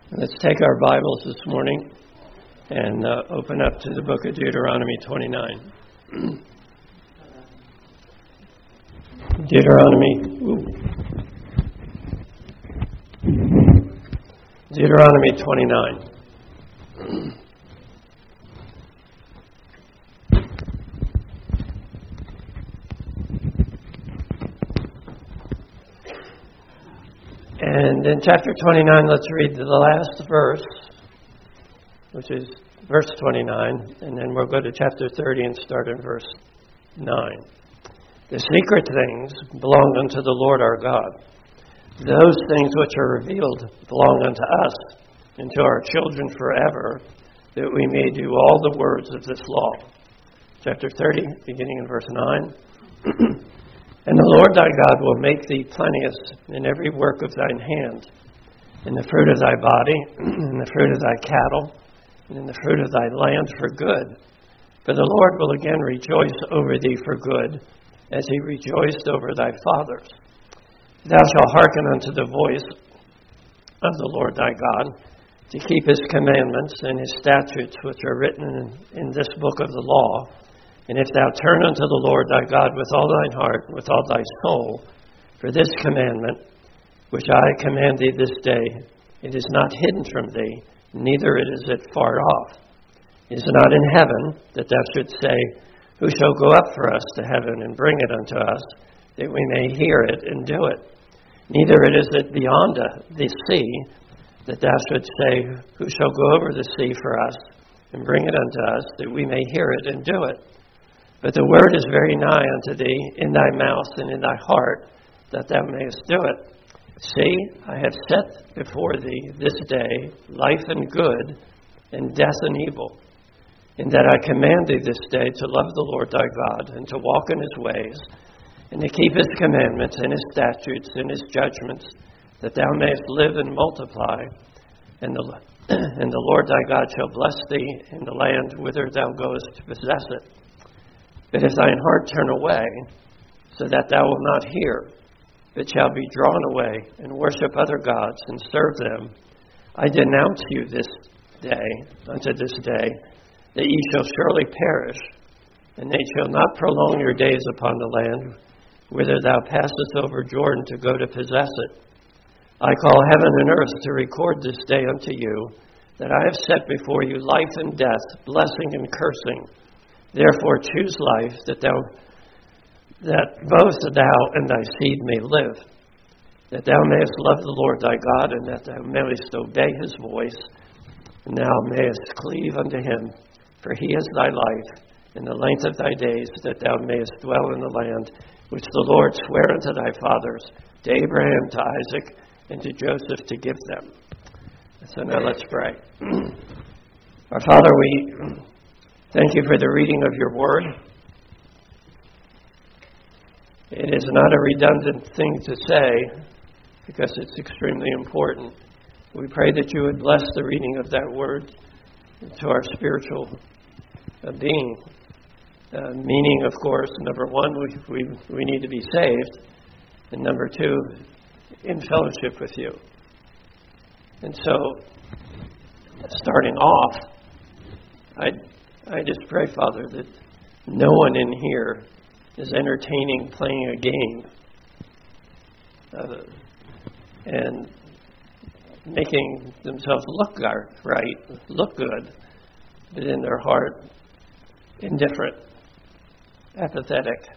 Let's take our Bibles this morning and open up to the book of Deuteronomy 29. Deuteronomy 29. And in chapter 29, let's read the last verse, which is verse 29, and then we'll go to chapter 30 and start in verse 9. The secret things belong unto the Lord our God. Those things which are revealed belong unto us and to our children forever, that we may do all the words of this law. Chapter 30, beginning in verse 9. And the Lord thy God will make thee plenteous in every work of thine hand, in the fruit of thy body, in the fruit of thy cattle, and in the fruit of thy land for good. For the Lord will again rejoice over thee for good, as he rejoiced over thy fathers. Thou shalt hearken unto the voice of the Lord thy God, to keep his commandments and his statutes which are written in this book of the law. And if thou turn unto the Lord thy God with all thine heart, and with all thy soul, for this commandment, which I command thee this day, it is not hidden from thee, neither is it far off. It is not in heaven, that thou shouldst say, Who shall go up for us to heaven, and bring it unto us, that we may hear it and do it? Neither is it beyond the sea, that thou shouldst say, Who shall go over the sea for us, and bring it unto us, that we may hear it and do it? But the word is very nigh unto thee, in thy mouth and in thy heart, that thou mayest do it. See, I have set before thee this day life and good, and death and evil. In that I command thee this day to love the Lord thy God, and to walk in his ways, and to keep his commandments and his statutes and his judgments, that thou mayest live and multiply. And the Lord thy God shall bless thee in the land whither thou goest to possess it. But if thine heart turn away, so that thou wilt not hear, but shall be drawn away, and worship other gods, and serve them, I denounce you this day, unto this day, that ye shall surely perish, and they shall not prolong your days upon the land, whither thou passest over Jordan to go to possess it. I call heaven and earth to record this day unto you, that I have set before you life and death, blessing and cursing. Therefore choose life, that both thou and thy seed may live, that thou mayest love the Lord thy God, and that thou mayest obey his voice, and thou mayest cleave unto him. For he is thy life, and the length of thy days, that thou mayest dwell in the land which the Lord sware unto thy fathers, to Abraham, to Isaac, and to Joseph, to give them. So now let's pray. Our Father, we thank you for the reading of your word. It is not a redundant thing to say, because it's extremely important. We pray that you would bless the reading of that word to our spiritual being. Meaning, of course, number one, we need to be saved, and number two, in fellowship with you. And so, starting off, I just pray, Father, that no one in here is entertaining playing a game and making themselves look right, look good, but in their heart, indifferent, apathetic,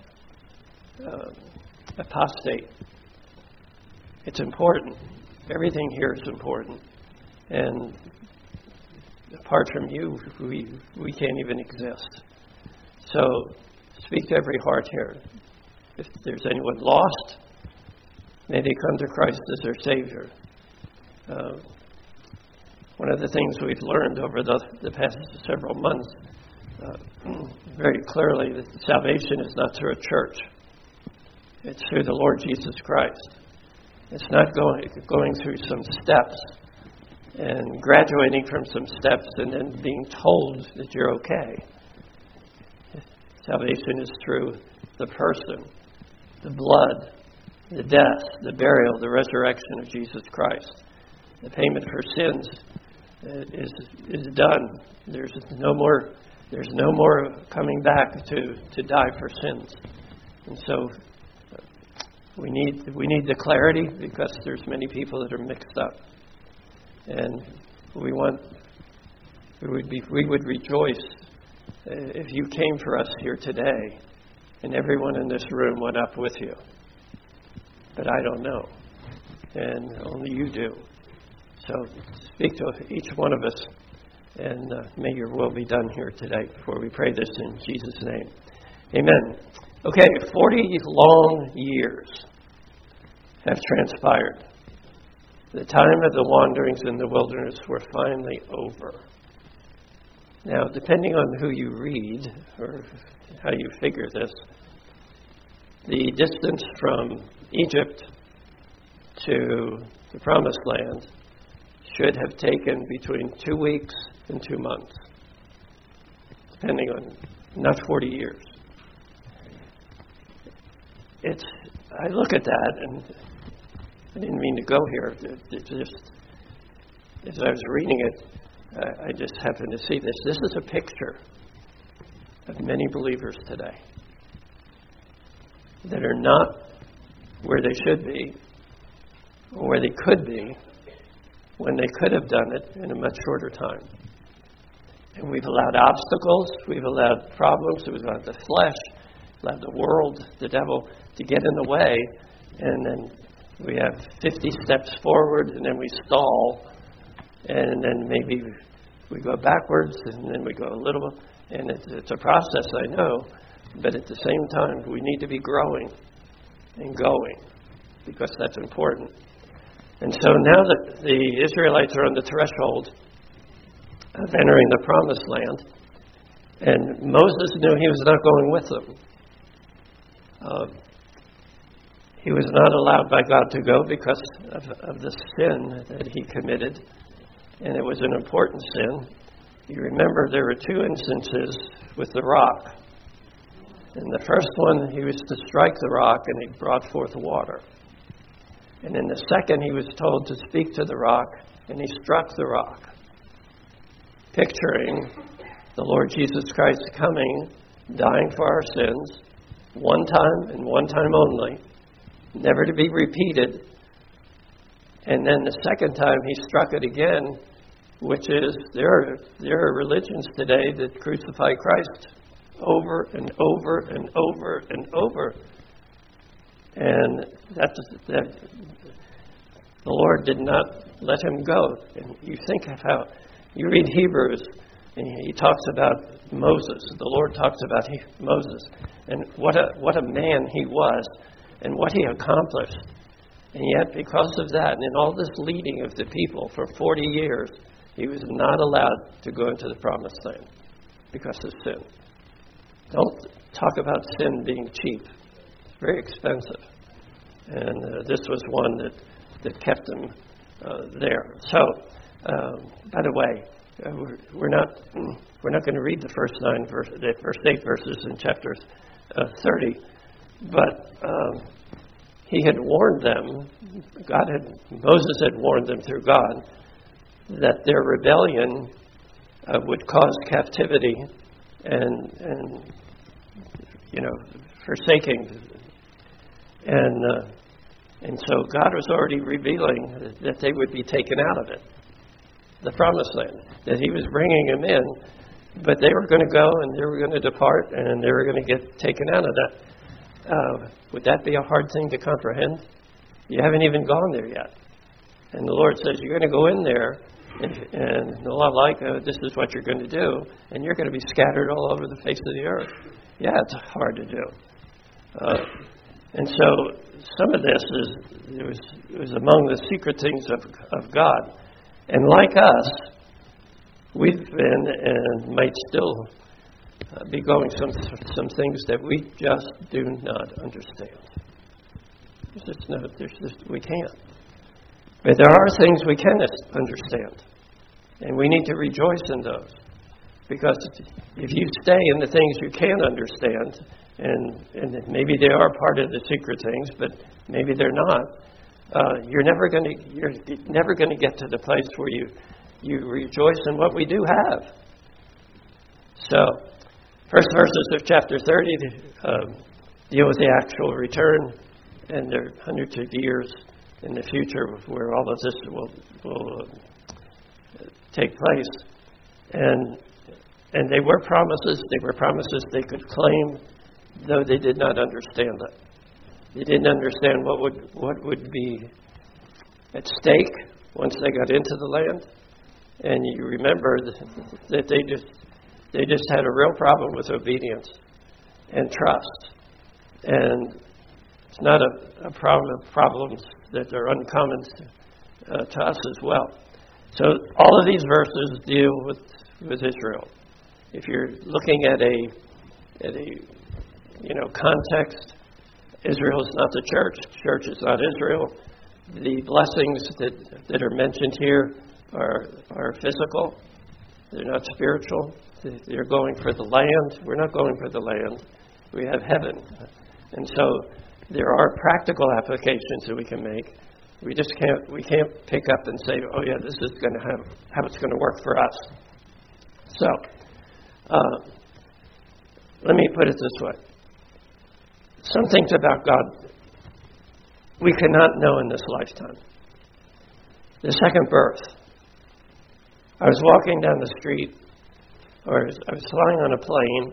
apostate. It's important. Everything here is important. And apart from you, we can't even exist. So speak to every heart here. If there's anyone lost, may they come to Christ as their Savior. One of the things we've learned over the past several months, very clearly, that salvation is not through a church. It's through the Lord Jesus Christ. It's not going through some steps and graduating from some steps and then being told that you're okay. Salvation is through the person, the blood, the death, the burial, the resurrection of Jesus Christ. The payment for sins is done. There's no more coming back to die for sins. And so we need the clarity, because there's many people that are mixed up. And we would rejoice if you came for us here today and everyone in this room went up with you. But I don't know. And only you do. So speak to each one of us, and may your will be done here today, before we pray this in Jesus' name. Amen. Okay, 40 long years have transpired. The time of the wanderings in the wilderness were finally over. Now, depending on who you read or how you figure this, the distance from Egypt to the Promised Land should have taken between 2 weeks and 2 months, depending on, not 40 years. I look at that, and I didn't mean to go here. It just, as I was reading it, I just happened to see this. This is a picture of many believers today that are not where they should be, or where they could be, when they could have done it in a much shorter time. And we've allowed obstacles, we've allowed problems, we've allowed the flesh, allowed the world, the devil, to get in the way, and then we have 50 steps forward, and then we stall, and then maybe we go backwards, and then we go a little, and it's a process, I know, but at the same time, we need to be growing and going, because that's important. And so now that the Israelites are on the threshold of entering the Promised Land, and Moses knew he was not going with them. He was not allowed by God to go because of the sin that he committed, and it was an important sin. You remember there were 2 instances with the rock. In the first one, he was to strike the rock, and he brought forth water. And in the second, he was told to speak to the rock, and he struck the rock, picturing the Lord Jesus Christ coming, dying for our sins, one time and one time only, never to be repeated. And then the second time, he struck it again, which is, there are religions today that crucify Christ over and over and over and over. And that the Lord did not let him go. And you think of how, you read Hebrews, and he talks about Moses. The Lord talks about Moses, and what a man he was, and what he accomplished. And yet, because of that, and in all this leading of the people for 40 years, he was not allowed to go into the Promised Land because of sin. Don't talk about sin being cheap. It's very expensive. And this was one that kept him there. So, by the way, we're not going to read the first 8 verses in chapter 30, but he had warned them. Moses had warned them through God that their rebellion would cause captivity and forsaking. And so God was already revealing that they would be taken out of it, the Promised Land, that he was bringing them in, but they were going to go and they were going to depart and they were going to get taken out of that. Would that be a hard thing to comprehend? You haven't even gone there yet. And the Lord says, you're going to go in there, and the law this is what you're going to do, and you're going to be scattered all over the face of the earth. Yeah, it's hard to do. And so some of this was among the secret things of God. And like us, we've been and might still be going some things that we just do not understand. We can't. But there are things we can understand, and we need to rejoice in those. Because if you stay in the things you can't understand, and maybe they are part of the secret things, but maybe they're not, you're never going to get to the place where you rejoice in what we do have. So, first verses of chapter 30 deal with the actual return, and there are hundreds of years in the future where all of this will take place. And they were promises. They were promises they could claim, though they did not understand it. They didn't understand what would be at stake once they got into the land. And you remember that they just had a real problem with obedience and trust. And it's not a problem of problems that are uncommon to us as well. So all of these verses deal with Israel. If you're looking at a context, Israel is not the church. Church is not Israel. The blessings that are mentioned here are physical. They're not spiritual. They're going for the land. We're not going for the land. We have heaven. And so there are practical applications that we can make. We can't pick up and say, oh yeah, this is going to how it's going to work for us. So let me put it this way. Some things about God we cannot know in this lifetime. The second birth. I was walking down the street, or I was flying on a plane,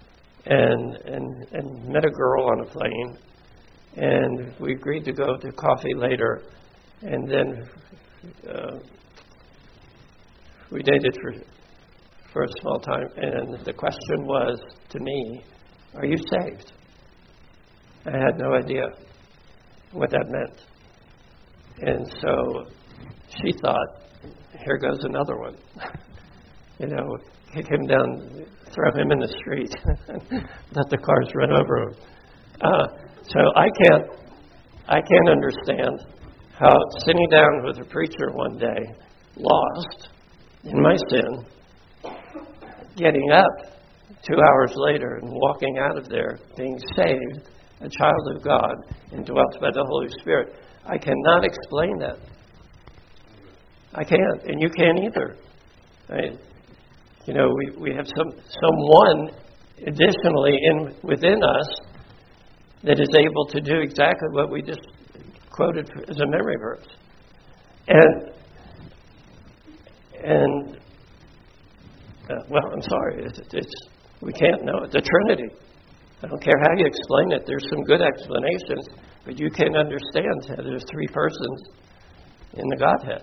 and met a girl on a plane, and we agreed to go to coffee later, and then we dated for a small time, and the question was to me, are you saved? I had no idea what that meant. And so she thought, here goes another one. Kick him down, throw him in the street, let the cars run over him. So I can't understand how sitting down with a preacher one day, lost in my sin, getting up 2 hours later and walking out of there, being saved, a child of God, and dwelt by the Holy Spirit. I cannot explain that. I can't, and you can't either. Right? We have someone additionally within us that is able to do exactly what we just quoted as a memory verse. I'm sorry, we can't know it. The Trinity. I don't care how you explain it. There's some good explanations, but you can't understand how there's three persons in the Godhead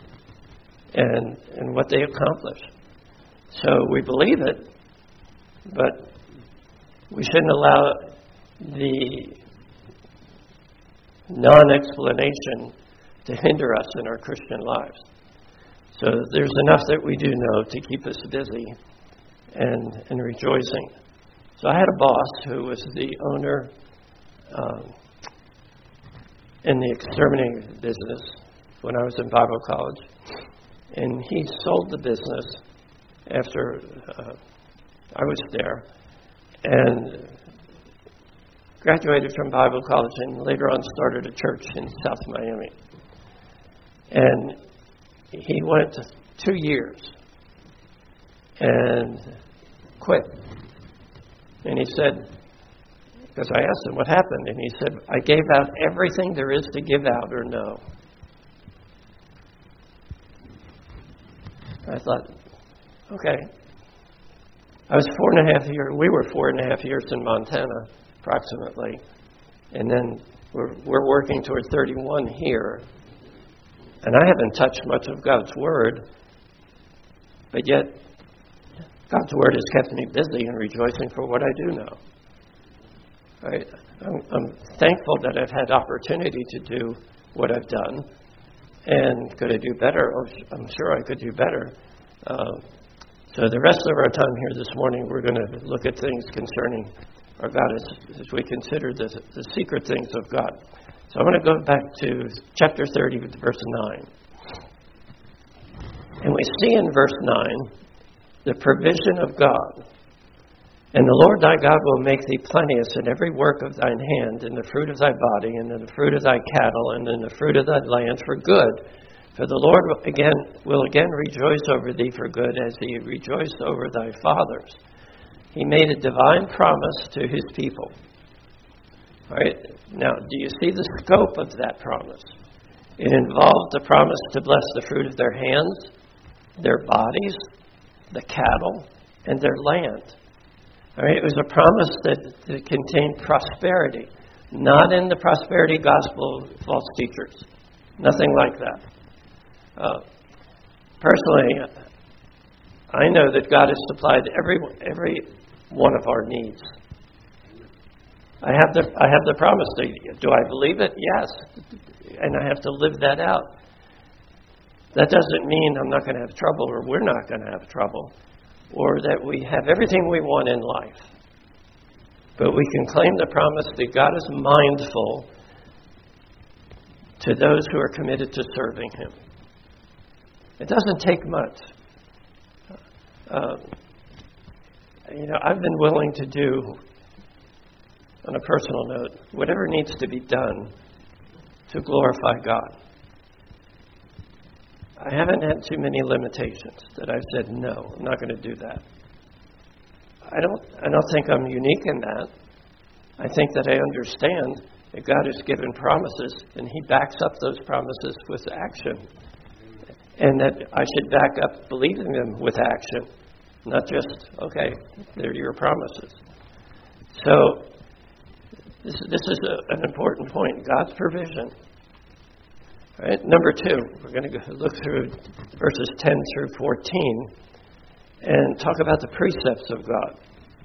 and what they accomplish. So we believe it, but we shouldn't allow the non-explanation to hinder us in our Christian lives. So there's enough that we do know to keep us busy and rejoicing. So I had a boss who was the owner in the exterminating business when I was in Bible college. And he sold the business after I was there and graduated from Bible college and later on started a church in South Miami. And he went 2 years and quit. And he said, because I asked him what happened, and he said, I gave out everything there is to give out or no. I thought, okay. I was 4.5 years, we were 4.5 years in Montana, approximately. And then we're working toward 31 here. And I haven't touched much of God's Word, but yet God's Word has kept me busy and rejoicing for what I do know. I'm thankful that I've had opportunity to do what I've done. And could I do better? Oh, I'm sure I could do better. So the rest of our time here this morning, we're going to look at things concerning our God as we consider the secret things of God. So I want to go back to chapter 30, verse 9. And we see in verse 9 the provision of God And the Lord thy God will make thee plenteous in every work of thine hand, in the fruit of thy body, and in the fruit of thy cattle, and in the fruit of thy land for good. For the Lord will again rejoice over thee for good, as he rejoiced over thy fathers. He made a divine promise to his people. All right. Now, do you see the scope of that promise? It involved the promise to bless the fruit of their hands, their bodies, the cattle, and their land. All right. It was a promise that contained prosperity, not in the prosperity gospel of false teachers. Nothing like that. Personally, I know that God has supplied every one of our needs. I have the promise. Do I believe it? Yes. And I have to live that out. That doesn't mean I'm not going to have trouble, or we're not going to have trouble, or that we have everything we want in life. But we can claim the promise that God is mindful to those who are committed to serving him. It doesn't take much. I've been willing to do, on a personal note, whatever needs to be done to glorify God. I haven't had too many limitations that I've said, no, I'm not going to do that. I don't think I'm unique in that. I think that I understand that God has given promises, and he backs up those promises with action. And that I should back up believing them with action, not just, okay, they're your promises. So this is an important point, God's provision. All right, number 2, we're going to look through verses 10 through 14 and talk about the precepts of God.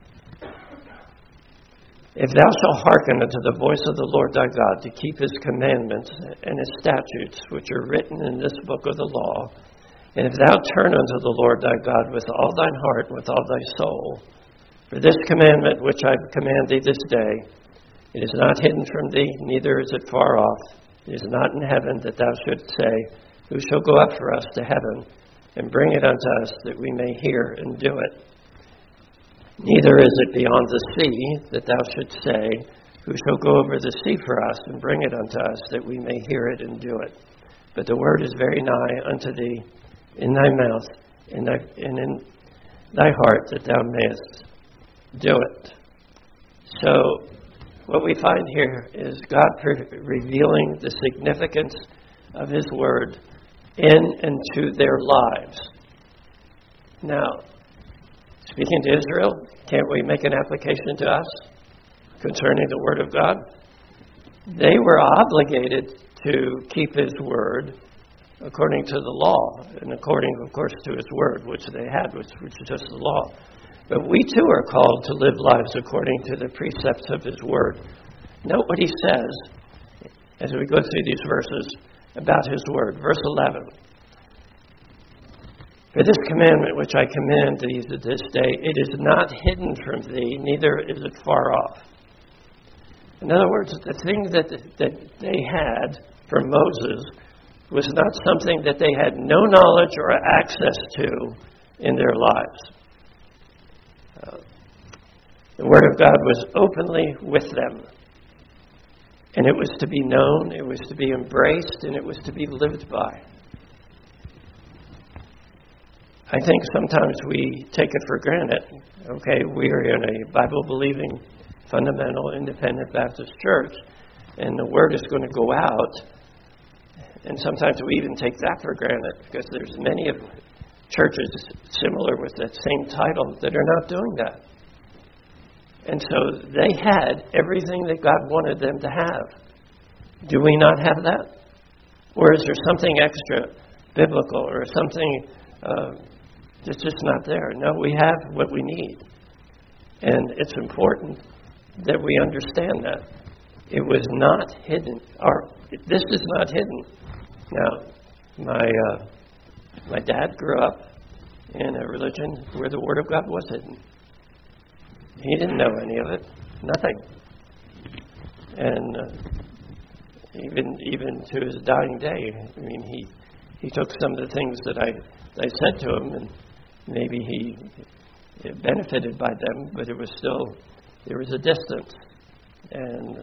If thou shalt hearken unto the voice of the Lord thy God, to keep his commandments and his statutes, which are written in this book of the law, and if thou turn unto the Lord thy God with all thine heart, with all thy soul, for this commandment which I command thee this day, it is not hidden from thee, neither is it far off. It is not in heaven, that thou shouldst say, who shall go up for us to heaven, and bring it unto us, that we may hear and do it? Neither is it beyond the sea, that thou shouldst say, who shall go over the sea for us, and bring it unto us, that we may hear it and do it? But the word is very nigh unto thee, in thy mouth, and in thy heart, that thou mayest do it. So, what we find here is God revealing the significance of his word in and to their lives. Now, speaking to Israel, can't we make an application to us concerning the word of God? They were obligated to keep his word according to the law, and according, of course, to his word, which they had, which is just the law. But we too are called to live lives according to the precepts of his word. Note what he says as we go through these verses about his word. Verse 11. For this commandment which I command thee this day, it is not hidden from thee, neither is it far off. In other words, the thing that they had from Moses was not something that they had no knowledge or access to in their lives. The Word of God was openly with them. And it was to be known, it was to be embraced, and it was to be lived by. I think sometimes we take it for granted. Okay, we're in a Bible-believing, fundamental, independent Baptist church, and the Word is going to go out. And sometimes we even take that for granted, because there's many of churches similar with that same title that are not doing that. And so they had everything that God wanted them to have. Do we not have that? Or is there something extra biblical or something that's just not there? No, we have what we need. And it's important that we understand that. It was not hidden. This is not hidden. Now, my dad grew up in a religion where the Word of God was hidden. He didn't know any of it. Nothing. And even to his dying day, I mean, he took some of the things that I said to him, and maybe he it benefited by them, but it was still, there was a distance. And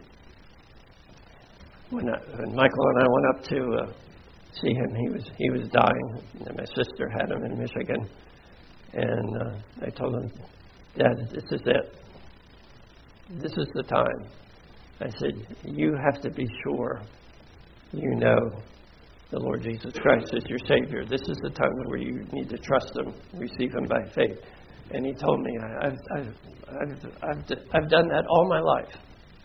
when Michael and I went up to see him, he was dying, and my sister had him in Michigan. And I told him, Dad, this is it. This is the time. I said, you have to be sure you know the Lord Jesus Christ is your Savior. This is the time where you need to trust Him, receive Him by faith. And he told me, I've done that all my life.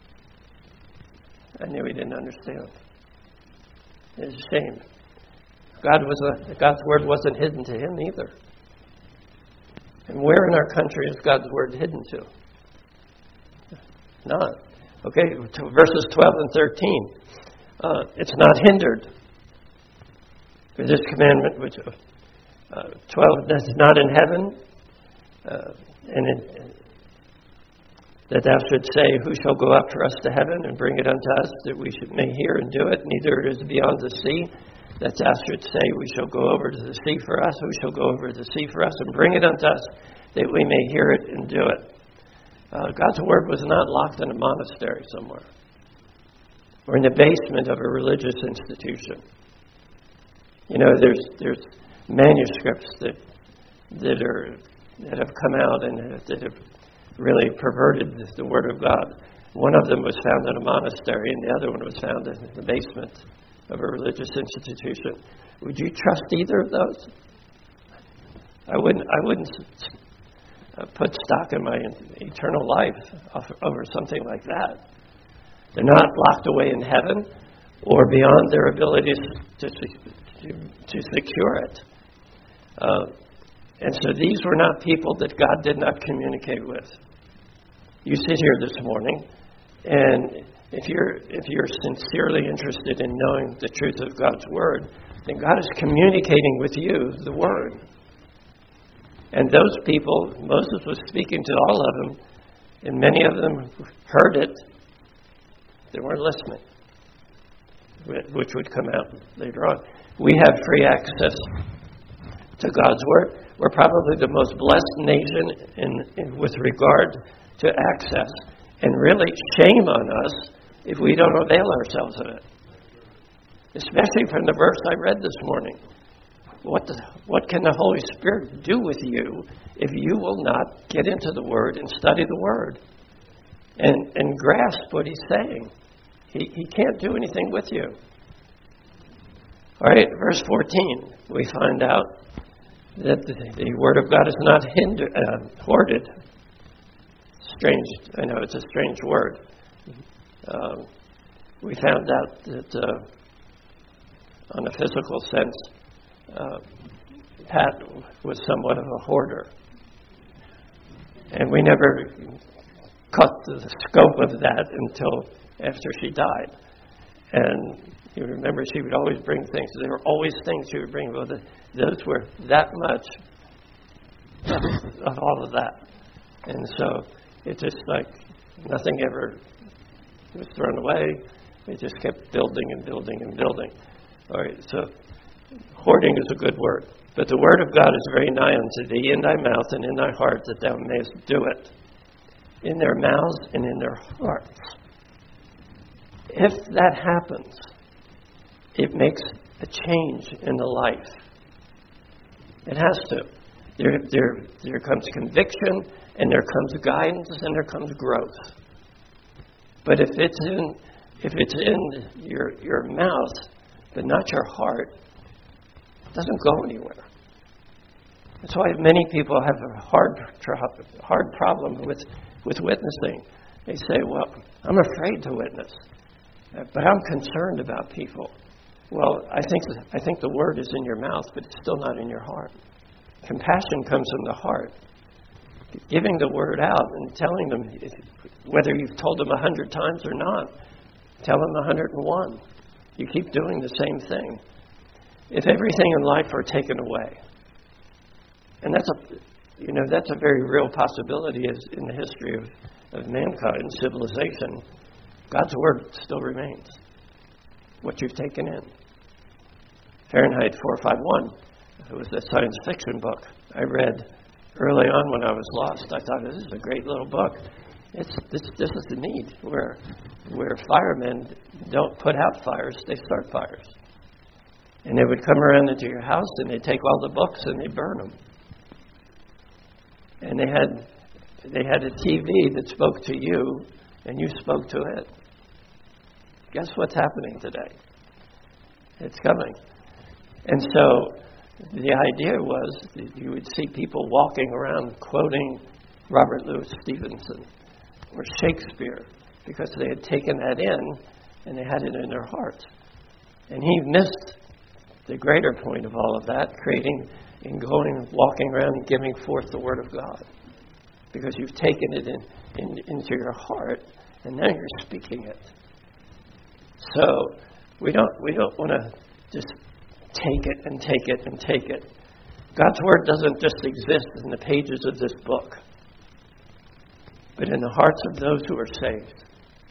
I knew he didn't understand. It's a shame. God's Word wasn't hidden to him either. And where in our country is God's Word hidden to? Not. Okay, to verses 12 and 13. It's not hindered. For this commandment, which 12 is not in heaven, that thou should say, who shall go up for us to heaven and bring it unto us, that we may hear and do it? Neither it is beyond the sea, that thou should say, we shall go over to the sea for us, who shall go over to the sea for us and bring it unto us, that we may hear it and do it. God's Word was not locked in a monastery somewhere or in the basement of a religious institution. You know, there's manuscripts that have come out and that have really perverted the Word of God. One of them was found in a monastery, and the other one was found in the basement of a religious institution. Would you trust either of those? I wouldn't put stock in my eternal life over something like that. They're not locked away in heaven or beyond their abilities to secure it. And so these were not people that God did not communicate with. You sit here this morning, and if you're sincerely interested in knowing the truth of God's Word, then God is communicating with you the Word. And those people, Moses was speaking to all of them, and many of them heard it. They weren't listening, which would come out later on. We have free access to God's Word. We're probably the most blessed nation with regard to access. And really, shame on us if we don't avail ourselves of it. Especially from the verse I read this morning. What can the Holy Spirit do with you if you will not get into the Word and study the Word and grasp what He's saying? He can't do anything with you. All right, verse 14, we find out that the Word of God is not hoarded. Strange, I know it's a strange word. We found out that on a physical sense, Pat was somewhat of a hoarder. And we never caught the scope of that until after she died. And you remember she would always bring things. There were always things she would bring. Well, those were that much of all of that. And so it's just like nothing ever was thrown away. It just kept building and building and building. All right, so hoarding is a good word. But the Word of God is very nigh unto thee, in thy mouth and in thy heart, that thou mayest do it. In their mouths and in their hearts. If that happens, it makes a change in the life. It has to. There comes conviction, and there comes guidance, and there comes growth. But if it's in your mouth, but not your heart, it doesn't go anywhere. That's why many people have a hard problem with witnessing. They say, well, I'm afraid to witness, but I'm concerned about people. Well, I think the word is in your mouth, but it's still not in your heart. Compassion comes from the heart. Giving the word out and telling them, whether you've told them 100 times or not, tell them 101. You keep doing the same thing. If everything in life were taken away, and that's a very real possibility in the history of mankind, civilization, God's Word still remains. What you've taken in. Fahrenheit 451, it was a science fiction book I read Early on when I was lost, I thought, this is a great little book. This is the need, where firemen don't put out fires, they start fires. And they would come around into your house and they'd take all the books and they'd burn them. And they had a TV that spoke to you and you spoke to it. Guess what's happening today? It's coming. And so the idea was that you would see people walking around quoting Robert Louis Stevenson or Shakespeare because they had taken that in and they had it in their hearts. And he missed the greater point of all of that, creating and going, walking around and giving forth the Word of God. Because you've taken it into your heart and now you're speaking it. So we don't want to just take it and take it and take it. God's Word doesn't just exist in the pages of this book, but in the hearts of those who are saved.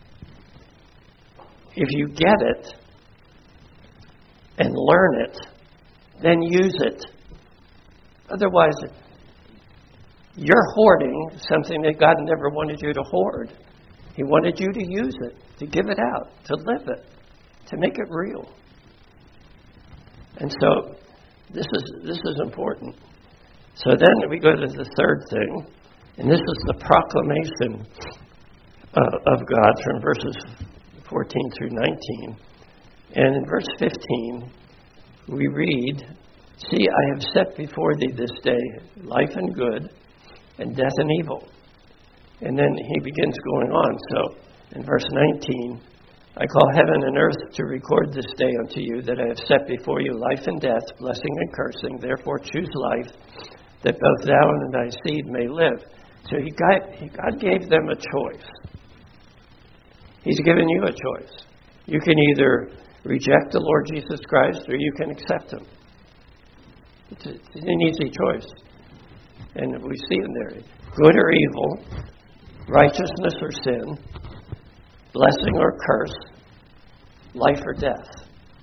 If you get it and learn it, then use it. Otherwise, you're hoarding something that God never wanted you to hoard. He wanted you to use it, to give it out, to live it, to make it real. And so this is important. So then we go to the third thing, and this is the proclamation of God from verses 14 through 19. And in verse 15, we read, "See, I have set before thee this day life and good, and death and evil." And then he begins going on. So in verse 19, "I call heaven and earth to record this day unto you, that I have set before you life and death, blessing and cursing. Therefore choose life, that both thou and thy seed may live." So God gave them a choice. He's given you a choice. You can either reject the Lord Jesus Christ or you can accept Him. It's an easy choice. And we see in there, good or evil, righteousness or sin, blessing or curse, life or death.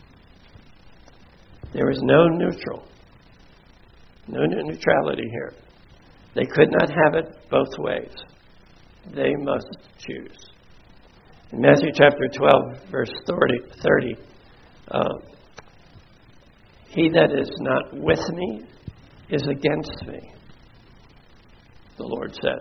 There is no neutral, no neutrality here. They could not have it both ways. They must choose. In Matthew chapter 12, verse 30, "He that is not with me is against me," the Lord said.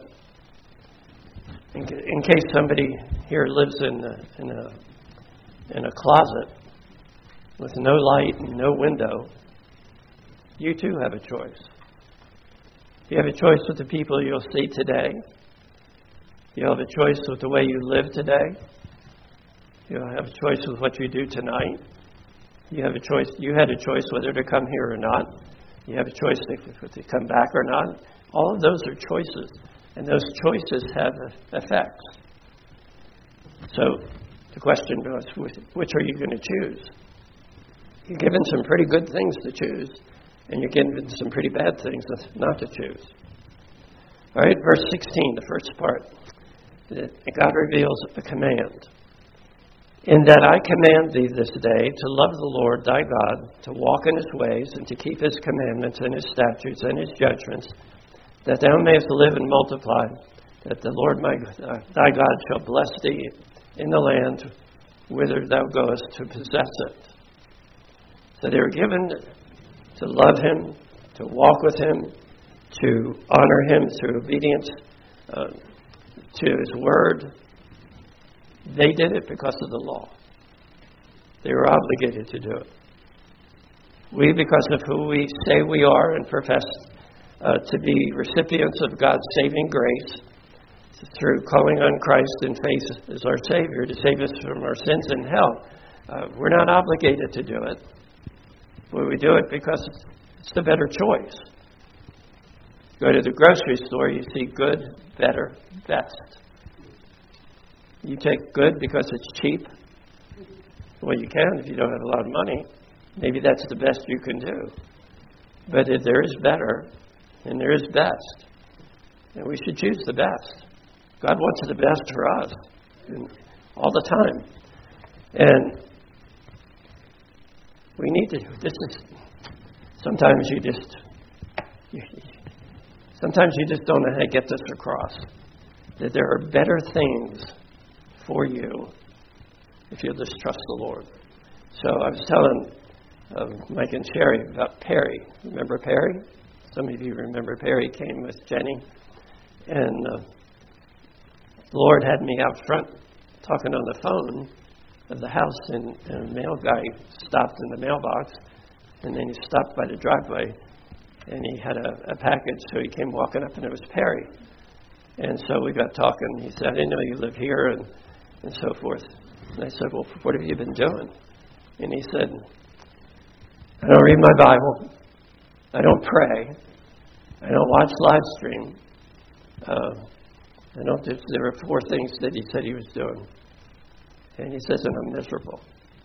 In case somebody here lives in a closet with no light and no window, you too have a choice. You have a choice with the people you'll see today. You have a choice with the way you live today. You have a choice with what you do tonight. You have a choice. You had a choice whether to come here or not. You have a choice to come back or not. All of those are choices, and those choices have effects. So the question goes, which are you going to choose? You're given some pretty good things to choose, and you're given some pretty bad things not to choose. All right, verse 16, the first part. God reveals a command. "In that I command thee this day to love the Lord thy God, to walk in his ways, and to keep his commandments and his statutes and his judgments, that thou mayest live and multiply, that the Lord thy God shall bless thee in the land whither thou goest to possess it." So they were given to love him, to walk with him, to honor him through obedience to his word. They did it because of the law. They were obligated to do it. We, because of who we say we are and profess to be recipients of God's saving grace, through calling on Christ in faith as our Savior to save us from our sins and hell, we're not obligated to do it. But we do it because it's the better choice. Go to the grocery store, you see good, better, best. You take good because it's cheap. Well, you can if you don't have a lot of money. Maybe that's the best you can do. But if there is better, and there is best, and we should choose the best. God wants the best for us all the time. And we need to, sometimes Sometimes you just don't know how to get this across. That there are better things for you if you'll just trust the Lord. So I was telling Mike and Sherry about Perry. Remember Perry? Some of you remember Perry came with Jenny. And the Lord had me out front talking on the phone of the house, and a mail guy stopped in the mailbox, and then he stopped by the driveway, and he had a package, so he came walking up, and it was Perry. And so we got talking. He said, I didn't know you live here, and so forth. And I said, well, what have you been doing? And he said, I don't read my Bible. I don't pray. I don't watch live stream. There were 4 things that he said he was doing. And he says, and I'm miserable.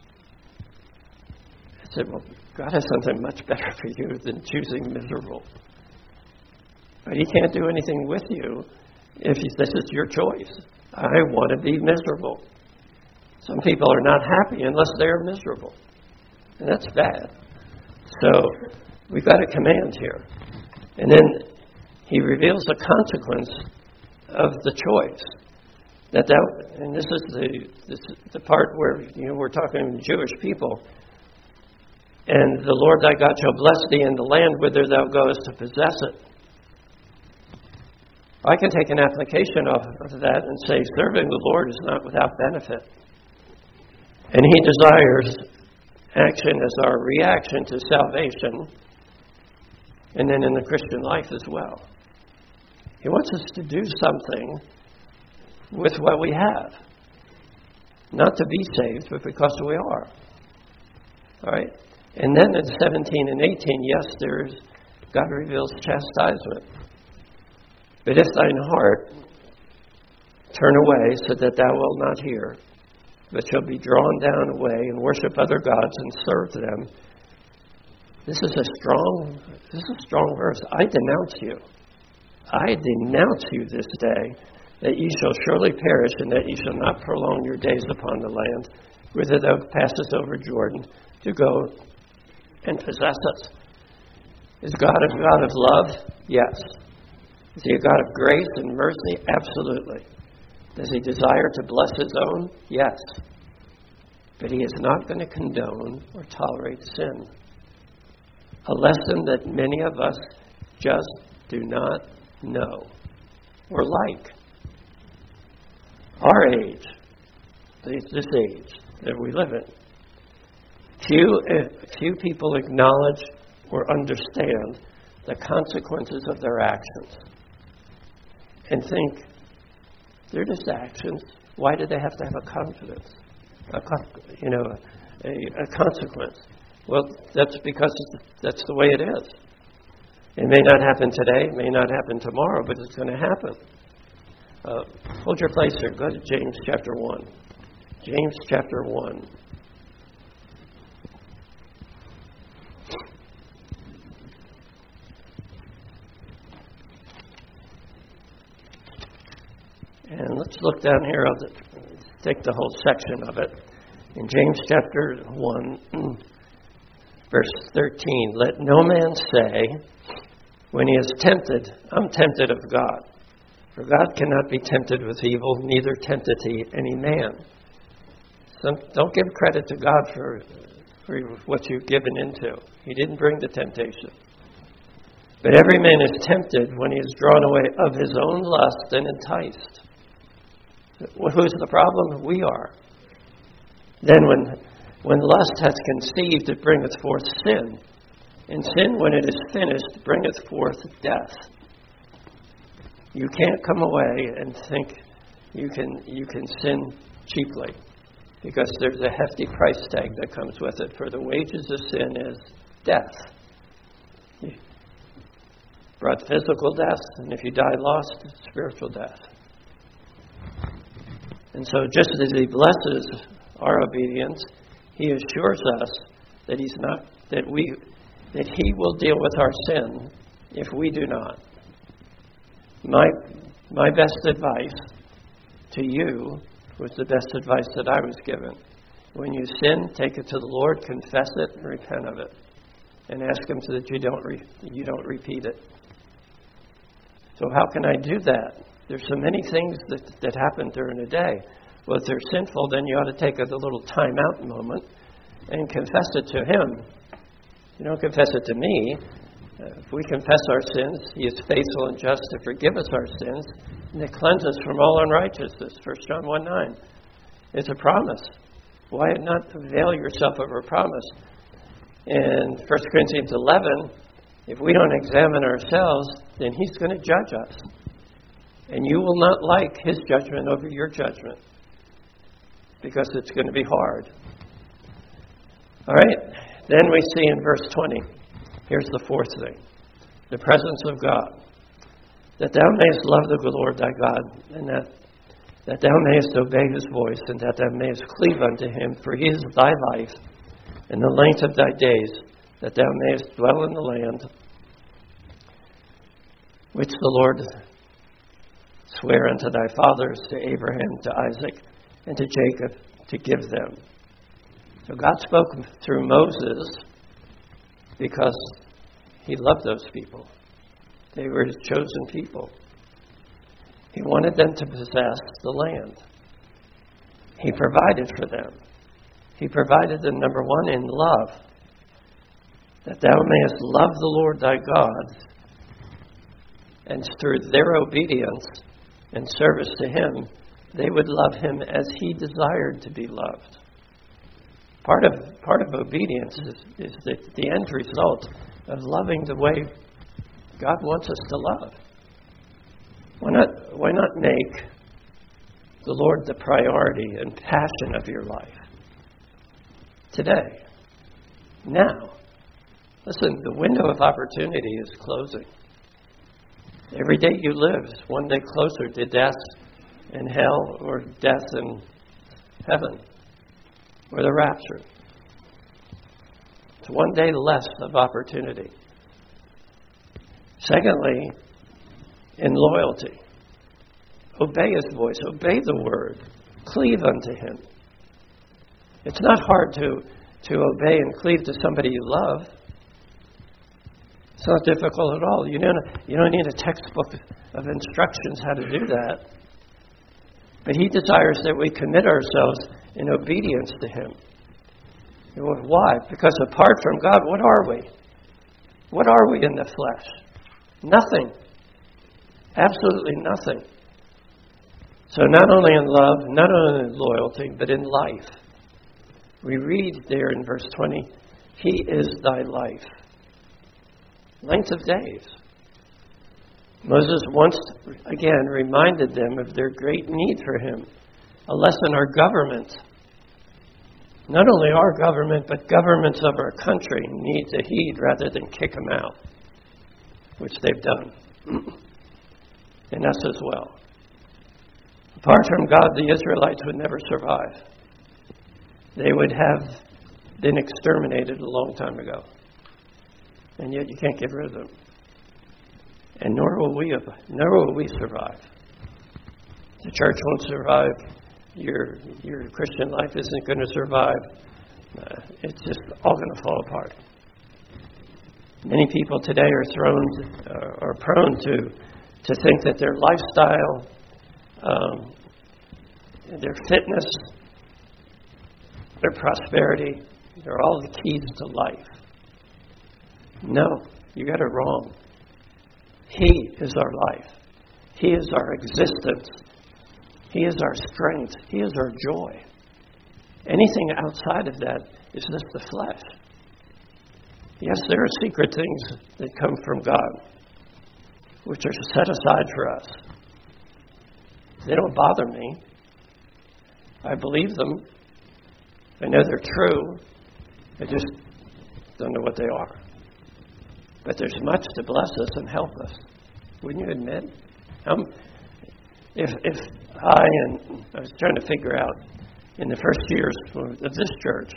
I said, well, God has something much better for you than choosing miserable. But he can't do anything with you if this is your choice. I want to be miserable. Some people are not happy unless they're miserable. And that's bad. So we've got a command here. And then he reveals the consequence of the choice. And this is the part where we're talking to Jewish people. And the Lord thy God shall bless thee in the land whither thou goest to possess it. I can take an application of that and say serving the Lord is not without benefit. And he desires action as our reaction to salvation, and then in the Christian life as well. He wants us to do something with what we have. Not to be saved, but because we are. All right? And then in 17 and 18, yes, God reveals chastisement. But if thine heart turn away so that thou wilt not hear, but shall be drawn down away and worship other gods and serve them. This is a strong verse. I denounce you. I denounce you this day, that ye shall surely perish, and that ye shall not prolong your days upon the land, whither thou passest over Jordan, to go and possess it. Is God a God of love? Yes. Is he a God of grace and mercy? Absolutely. Does he desire to bless his own? Yes. But he is not going to condone or tolerate sin. A lesson that many of us just do not know or like. Our age, this age that we live in, few people acknowledge or understand the consequences of their actions and think, they're just actions. Why do they have to have a consequence? A consequence. Well, that's because that's the way it is. It may not happen today, it may not happen tomorrow, but it's going to happen. Hold your place here. Go to James chapter 1. James chapter 1. And let's look down here. I'll take the whole section of it. In James chapter 1, verse 13, let no man say, when he is tempted, I'm tempted of God. For God cannot be tempted with evil, neither tempteth he any man. So don't give credit to God for what you've given into. He didn't bring the temptation. But every man is tempted when he is drawn away of his own lust and enticed. Well, who's the problem? We are. Then when lust hath conceived, it bringeth forth sin. And sin, when it is finished, bringeth forth death. You can't come away and think you can sin cheaply, because there's a hefty price tag that comes with it. For the wages of sin is death. You brought physical death, and if you die lost, spiritual death. And so just as he blesses our obedience, he assures us that that he will deal with our sin if we do not. My best advice to you was the best advice that I was given. When you sin, take it to the Lord, confess it, and repent of it. And ask him so that you don't repeat it. So how can I do that? There's so many things that happen during a day. Well, if they're sinful, then you ought to take a little time-out moment and confess it to Him. You don't confess it to me. If we confess our sins, He is faithful and just to forgive us our sins and to cleanse us from all unrighteousness. 1 John 1:9. It's a promise. Why not avail yourself of a promise? In 1 Corinthians 11, if we don't examine ourselves, then He's going to judge us. And you will not like His judgment over your judgment, because it's going to be hard. All right? Then we see in verse 20, here's the fourth thing. The presence of God. That thou mayest love the Lord thy God, and that thou mayest obey His voice, and that thou mayest cleave unto Him, for He is thy life, and the length of thy days, that thou mayest dwell in the land which the Lord sware unto thy fathers, to Abraham, to Isaac, and to Jacob, to give them. So God spoke through Moses because He loved those people. They were His chosen people. He wanted them to possess the land. He provided for them. He provided them, number one, in love. That thou mayest love the Lord thy God, and through their obedience and service to Him, they would love Him as He desired to be loved. Part of obedience is the end result of loving the way God wants us to love. Why not make the Lord the priority and passion of your life? Today. Now. Listen, the window of opportunity is closing. Every day you live is one day closer to death in hell, or death in heaven, or the rapture. It's one day less of opportunity. Secondly, in loyalty, obey His voice, obey the word, cleave unto Him. It's not hard to obey and cleave to somebody you love. It's not difficult at all. You don't need a textbook of instructions how to do that. But He desires that we commit ourselves in obedience to Him. Why? Because apart from God, what are we? What are we in the flesh? Nothing. Absolutely nothing. So not only in love, not only in loyalty, but in life. We read there in verse 20, He is thy life. Length of days. Moses once again reminded them of their great need for Him. A lesson our government, not only our government, but governments of our country need to heed rather than kick them out, which they've done. And us as well. Apart from God, the Israelites would never survive. They would have been exterminated a long time ago. And yet you can't get rid of them. And nor will we survive. The church won't survive. Your Christian life isn't going to survive. It's just all going to fall apart. Many people today are prone to think that their lifestyle, their fitness, their prosperity, they're all the keys to life. No, you got it wrong. He is our life. He is our existence. He is our strength. He is our joy. Anything outside of that is just the flesh. Yes, there are secret things that come from God, which are set aside for us. They don't bother me. I believe them. I know they're true. I just don't know what they are. But there's much to bless us and help us. Wouldn't you admit? If I was trying to figure out in the first years of this church,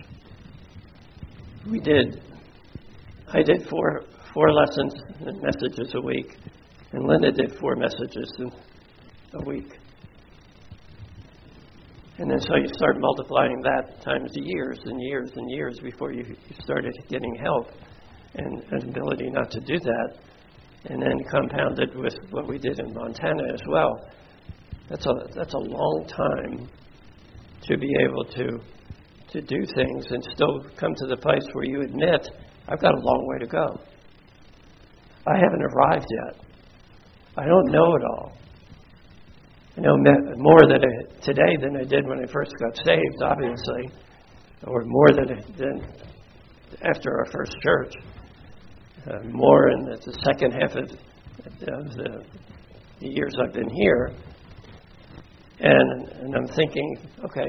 I did four lessons and messages a week, and Linda did 4 messages a week. And then so you start multiplying that times years and years and years before you started getting help and an ability not to do that. and then compounded with what we did in Montana as well. That's a long time to be able to do things and still come to the place where you admit, I've got a long way to go. I haven't arrived yet. I don't know it all. I know more today than I did when I first got saved, obviously, or more than after our first church. More in the second half of the years I've been here. And I'm thinking, okay,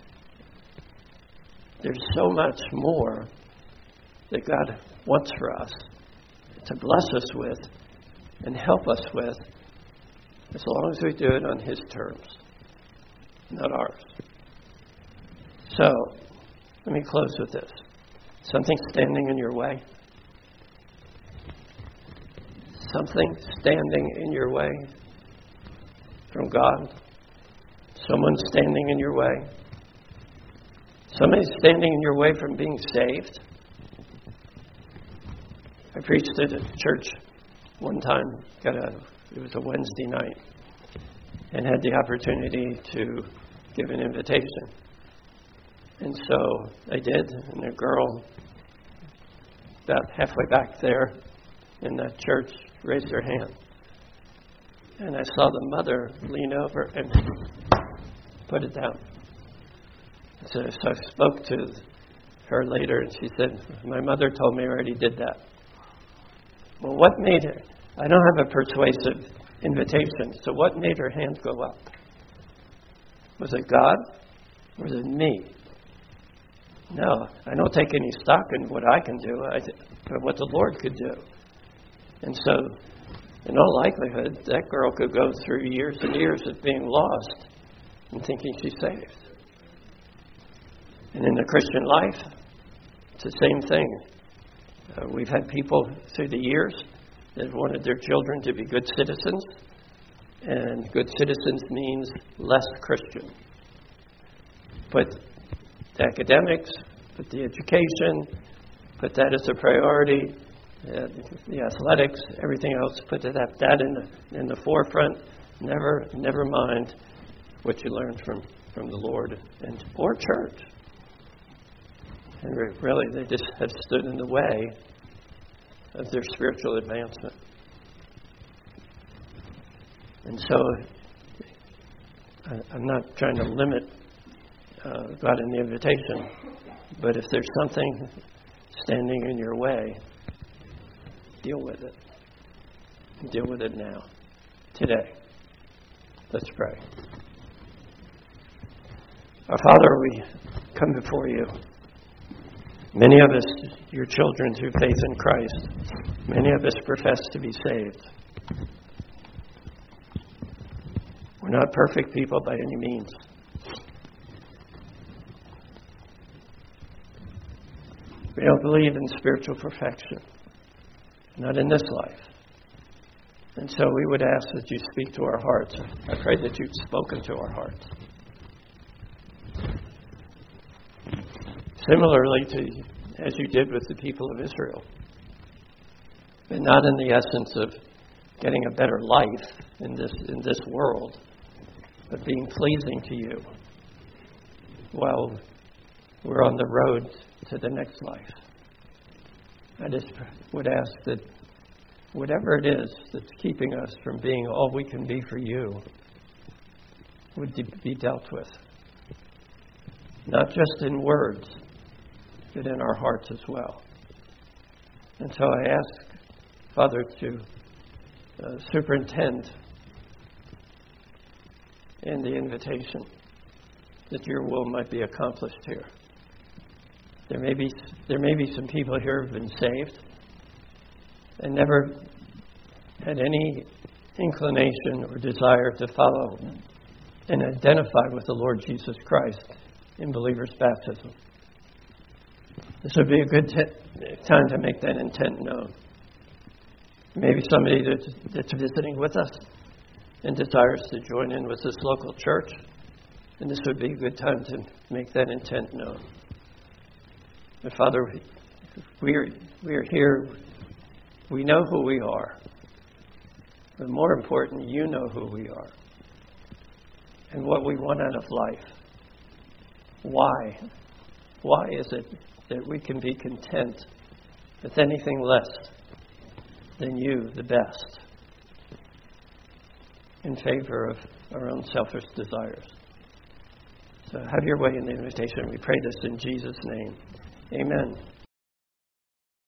there's so much more that God wants for us to bless us with and help us with, as long as we do it on His terms, not ours. So, let me close with this. Something standing in your way? Something standing in your way from God? Someone standing in your way? Somebody standing in your way from being saved? I preached at a church one time. It was a Wednesday night, and had the opportunity to give an invitation. And so I did, and a girl about halfway back there in that church raised her hand. And I saw the mother lean over and put it down. So I spoke to her later, and she said, my mother told me I already did that. Well, what made her? I don't have a persuasive invitation, so what made her hand go up? Was it God, or was it me? No, I don't take any stock in what I can do, but what the Lord could do. And so, in all likelihood, that girl could go through years and years of being lost and thinking she's saved. And in the Christian life, it's the same thing. We've had people through the years that wanted their children to be good citizens, and good citizens means less Christian. Put the academics, put the education, put that as a priority, the athletics, everything else, put that in the forefront. Never mind what you learned from the Lord or church. And really, they just have stood in the way of their spiritual advancement. And so, I'm not trying to limit God in the invitation, but if there's something standing in your way, deal with it. Deal with it now, today. Let's pray. Our Father, we come before you. Many of us, your children through faith in Christ, many of us profess to be saved. We're not perfect people by any means. We don't believe in spiritual perfection, not in this life. And so we would ask that you speak to our hearts. I pray that you've spoken to our hearts. Similarly to as you did with the people of Israel. But not in the essence of getting a better life in this world, but being pleasing to you while we're on the road to the next life. I just would ask that whatever it is that's keeping us from being all we can be for you would be dealt with. Not just in words, but in our hearts as well. And so I ask, Father, to superintend in the invitation that your will might be accomplished here. There may be some people here who have been saved and never had any inclination or desire to follow and identify with the Lord Jesus Christ in believers' baptism. This would be a good time to make that intent known. Maybe somebody that's visiting with us and desires to join in with this local church, and this would be a good time to make that intent known. But Father, we are here. We know who we are. But more important, you know who we are and what we want out of life. Why? Why is it that we can be content with anything less than you, the best, in favor of our own selfish desires? So have your way in the invitation. We pray this in Jesus' name. Amen.